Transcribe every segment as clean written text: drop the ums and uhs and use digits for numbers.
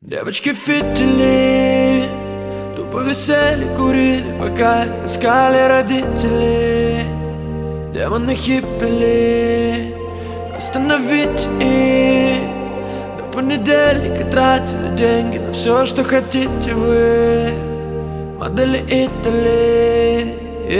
Девочки фитили, тупо висели, курили, пока их искали родители. Демоны хиппили, остановить их. До понедельника тратили деньги на все, что хотите вы. Модели Италии,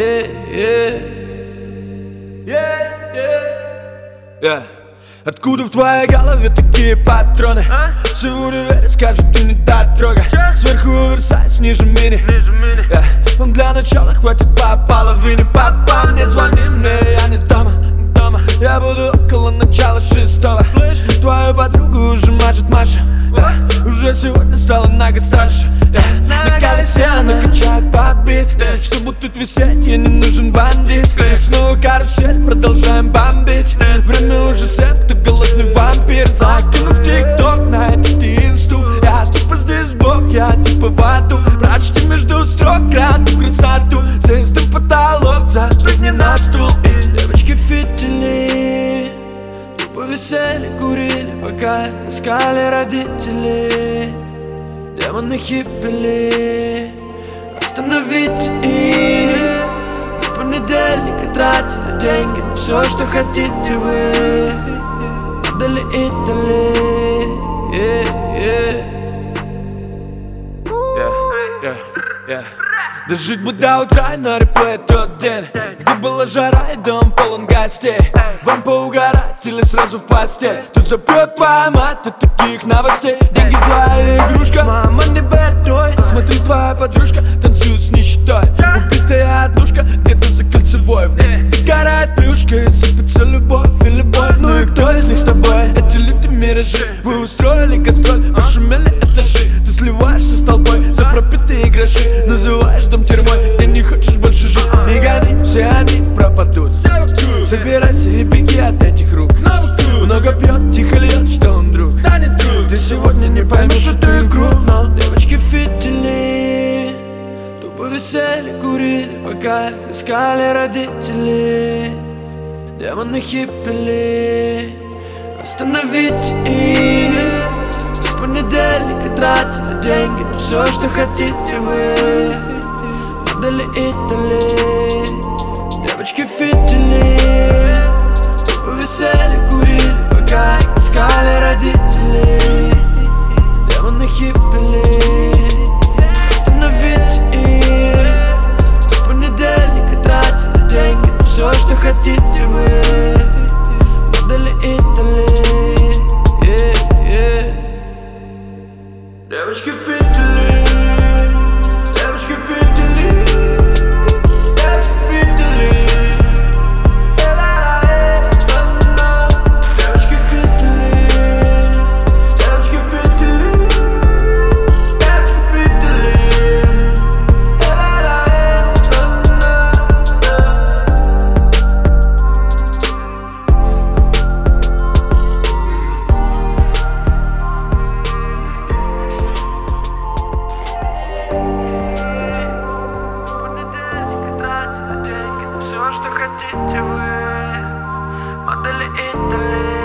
Откуда в твоей голове такие патроны? Все в универе скажут, ты не так трогай. Сверху оверсайз, ниже мини. Вам для начала хватит по половине. Папа, не звони мне, я не дома. Я буду около начала 6-го. Твою подругу уже мажет Маша. Уже сегодня стала на год старше. На колесе она качает подбит. Чтобы тут висеть, ей не нужен бандит. Снова карусель, продолжаем бомбить. Время уже 7, ты голодный вампир. Закинув тик-ток на этот инсту. Я тупо здесь бог, я типа в аду. Прочти между строк краду красоту. Систем потолок, запрыгни на стул. Девочки фитили, тупо висели, курили, пока их искали родители. Демоны хиппили, остановить их. До понедельника тратили деньги на все, что хотите вы. Модели Италии, Дожить бы до утра и на реплей тот день, где была жара и дом полон гостей. Вам поугарать или сразу в постель? Тут запрет твоя мать от таких новостей. Деньги злая игрушка, мама не бедной. Смотри, твоя подружка танцует с нищетой. Убитая однушка где-то за кольцевой. Догорает плюшка и сыпется любовь и любовь. Ну и кто из них с тобой? Эти люди миражи. Вы устроили гастроль, пошумели этажи. Ты сливаешься с толпой за пропитые гроши. Называешь дом тюрьмой, ты не хочешь больше жить. Не гони, все они пропадут. Собирайся и беги от этих рук. Много пьет, тихо льет, что он друг. Ты сегодня не поймешь эту игру, но девочки фитили, тупо висели, курили, пока их искали родители. Демоны хиппили, остановить их. До понедельника тратили деньги на все, что хотите вы. Модели Италии, девочки фитили, тупо висели, курили, пока их искали родители. Демоны хиппили, остановить их. До понедельника тратили деньги на все, что хотите вы. Модели Италии, девочки фитили, девочки фитили, девочки фитили. Девочки фитили, девочки фитили, девочки фитили. Все, что хотите вы. Модели Италии.